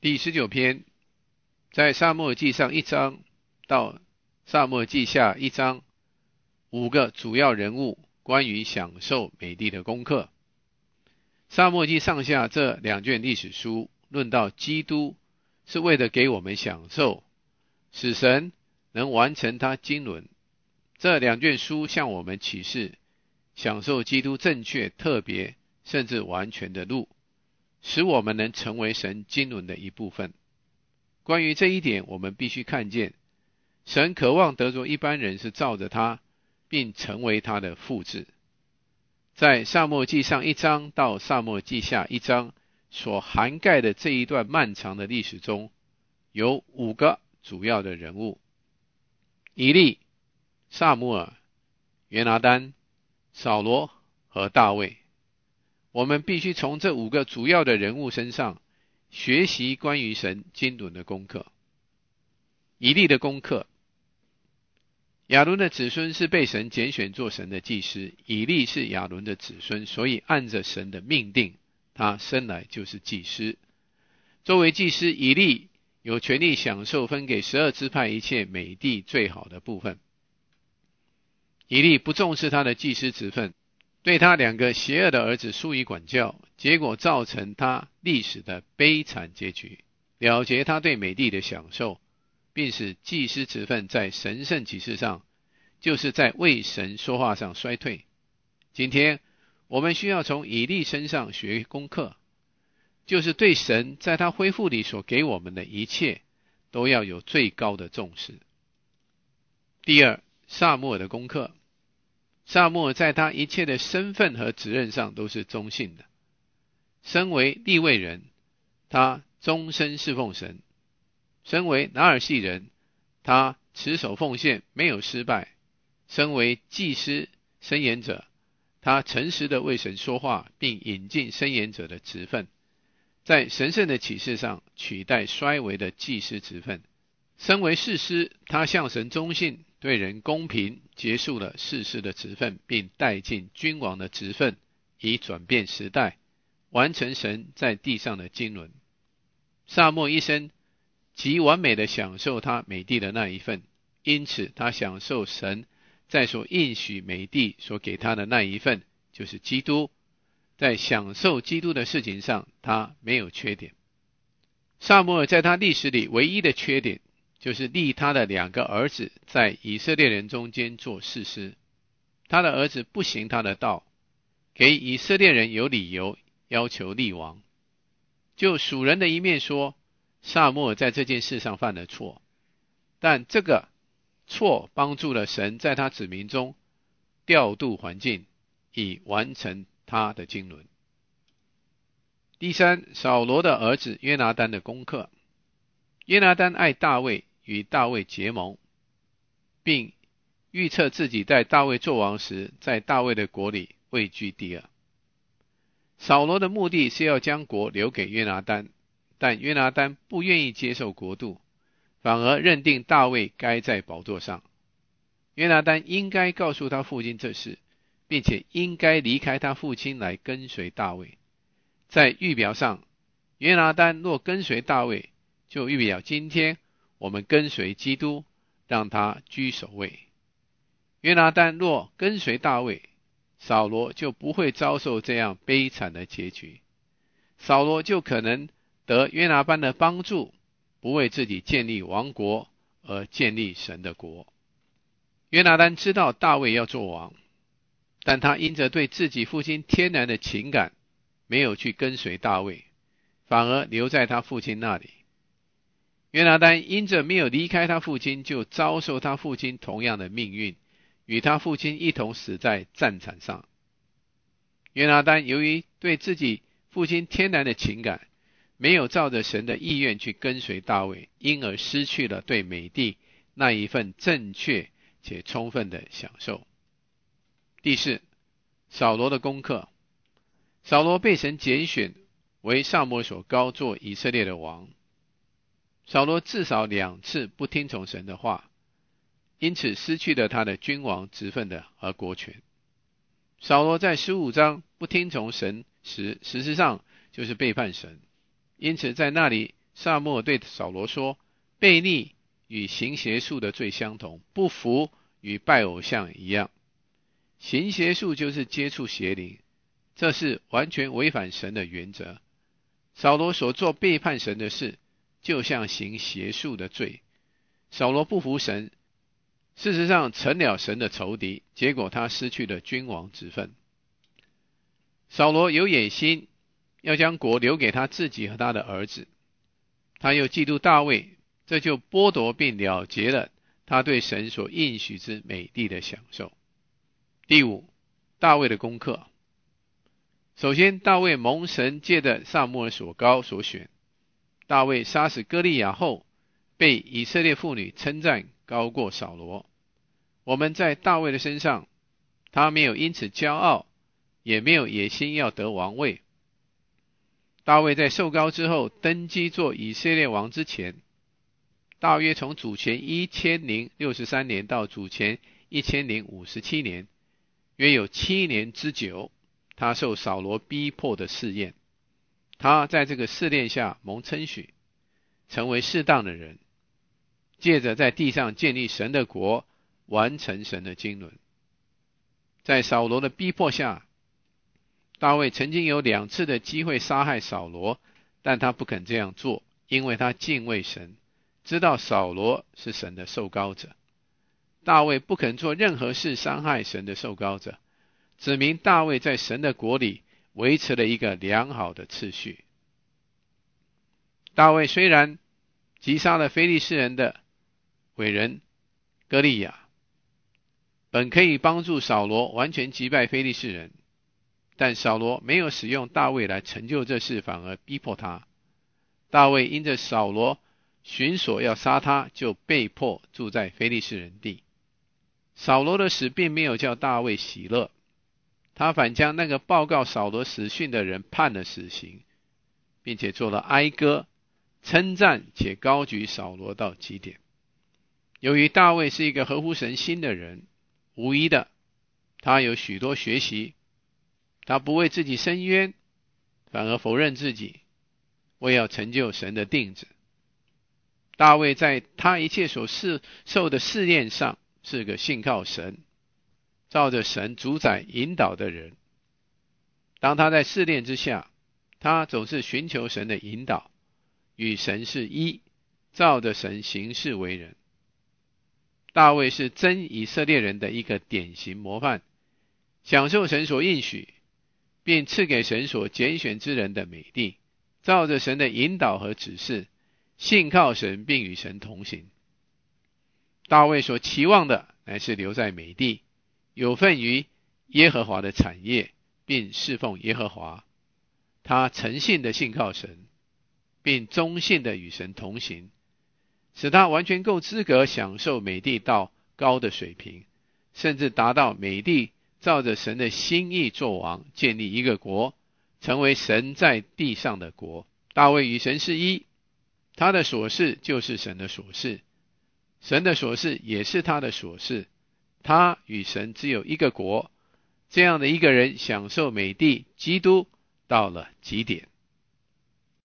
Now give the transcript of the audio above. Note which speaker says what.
Speaker 1: 第19篇，在撒母耳记上1章到撒母耳记下1章5个主要人物关于享受美地的功课。撒母耳记上下这2卷历史书论到基督是为了给我们享受，使神能完成他经纶。这2卷书向我们启示享受基督正确、特别甚至完全的路，使我们能成为神经纶的一部分。关于这一点，我们必须看见神渴望得着一般人是照着他，并成为他的复制。在撒母耳记上1章到撒母耳记下1章所涵盖的这一段漫长的历史中，有5个主要的人物：以利、撒母耳、约拿单、扫罗和大卫。我们必须从这5个主要的人物身上学习关于神经纶的功课。以利的功课，亚伦的子孙是被神拣选做神的祭司，以利是亚伦的子孙，所以按着神的命定，他生来就是祭司。作为祭司，以利有权利享受分给12支派一切美地最好的部分。以利不重视他的祭司职分，对他2个邪恶的儿子疏于管教，结果造成他历史的悲惨结局，了结他对美地的享受，并使祭司职分在神圣启示上，就是在为神说话上衰退。今天我们需要从以利身上学功课，就是对神在他恢复里所给我们的一切都要有最高的重视。第二，撒母耳的功课。撒母耳在他一切的身份和责任上都是忠信的。身为利未人，他终身侍奉神；身为拿尔系人，他持守奉献，没有失败；身为祭司申言者，他诚实的为神说话，并引进申言者的职分，在神圣的启示上取代衰微的祭司职分。身为士师，他向神忠信，对人公平，结束了士师的职分，并带进君王的职分，以转变时代，完成神在地上的经纶。撒母耳一生极完美的享受他美地的那一份，因此他享受神在所应许美地所给他的那一份，就是基督。在享受基督的事情上，他没有缺点。撒母耳在他历史里唯一的缺点，就是立他的2个儿子在以色列人中间做士师。他的儿子不行他的道，给以色列人有理由要求立王。就属人的一面说，撒母耳在这件事上犯了错，但这个错帮助了神在他子民中调度环境，以完成他的经纶。第三，扫罗的儿子约拿单的功课。约拿单爱大卫，与大卫结盟，并预测自己在大卫做王时，在大卫的国里位居第2。扫罗的目的是要将国留给约拿单，但约拿单不愿意接受国度，反而认定大卫该在宝座上。约拿单应该告诉他父亲这事，并且应该离开他父亲来跟随大卫。在预表上，约拿单若跟随大卫，就预表今天我们跟随基督，让他居首位。约拿单若跟随大卫，扫罗就不会遭受这样悲惨的结局。扫罗就可能得约拿单的帮助，不为自己建立王国，而建立神的国。约拿单知道大卫要做王，但他因着对自己父亲天然的情感，没有去跟随大卫，反而留在他父亲那里。约拿单因着没有离开他父亲，就遭受他父亲同样的命运，与他父亲一同死在战场上。约拿单由于对自己父亲天然的情感，没有照着神的意愿去跟随大卫，因而失去了对美地那一份正确且充分的享受。第四，扫罗的功课。扫罗被神拣选为撒母耳所膏做以色列的王。扫罗至少2次不听从神的话，因此失去了他的君王职分的和国权。扫罗在15章不听从神时，事实上就是背叛神，因此在那里撒母耳对扫罗说，悖逆与行邪术的罪相同，不服与拜偶像一样。行邪术就是接触邪灵，这是完全违反神的原则。扫罗所做背叛神的事，就像行邪术的罪。扫罗不服神，事实上成了神的仇敌，结果他失去了君王之分。扫罗有野心，要将国留给他自己和他的儿子，他又嫉妒大卫，这就剥夺并了结了他对神所应许之美地的享受。第五，大卫的功课。首先，大卫蒙神借着撒母耳所膏所选。大卫杀死歌利亚后，被以色列妇女称赞高过扫罗。我们在大卫的身上，他没有因此骄傲，也没有野心要得王位。大卫在受膏之后登基做以色列王之前，大约从主前1063年到主前1057年，约有7年之久，他受扫罗逼迫的试验。他在这个试炼下蒙称许，成为适当的人，借着在地上建立神的国，完成神的经纶。在扫罗的逼迫下，大卫曾经有2次的机会杀害扫罗，但他不肯这样做，因为他敬畏神，知道扫罗是神的受膏者。大卫不肯做任何事伤害神的受膏者，指明大卫在神的国里维持了一个良好的次序。大卫虽然击杀了非利士人的伟人歌利亚，本可以帮助扫罗完全击败非利士人，但扫罗没有使用大卫来成就这事，反而逼迫他。大卫因着扫罗寻索要杀他，就被迫住在非利士人地。扫罗的死并没有叫大卫喜乐，他反将那个报告扫罗死讯的人判了死刑，并且做了哀歌，称赞且高举扫罗到极点。由于大卫是一个合乎神心的人，无疑的，他有许多学习，他不为自己伸冤，反而否认自己，为要成就神的定旨。大卫在他一切所受的试炼上是个信靠神，照着神主宰引导的人。当他在试炼之下，他总是寻求神的引导，与神是一，照着神行事为人。大卫是真以色列人的一个典型模范，享受神所应许，并赐给神所拣选之人的美地，照着神的引导和指示，信靠神并与神同行。大卫所期望的乃是留在美地，有份于耶和华的产业，并侍奉耶和华。他诚信的信靠神，并忠信的与神同行，使他完全够资格享受美地到高的水平，甚至达到美地照着神的心意作王，建立一个国，成为神在地上的国。大卫与神是一，他的所事就是神的所事，神的所事也是他的所事，他与神只有一个国。这样的一个人享受美地，基督到了极点。